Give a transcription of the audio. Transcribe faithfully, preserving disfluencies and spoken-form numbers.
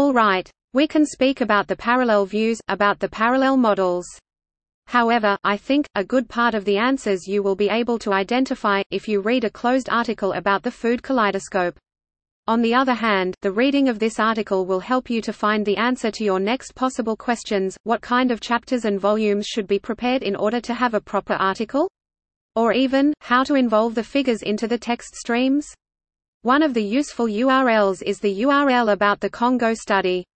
All right. We can speak about the parallel views, about the parallel models. However, I think, a good part of the answers you will be able to identify, if you read a closed article about the food kaleidoscope. On the other hand, the reading of this article will help you to find the answer to your next possible questions. What kind of chapters and volumes should be prepared in order to have a proper article? Or even, how to involve the figures into the text streams? One of the useful U R Ls is the U R L about the Congo study.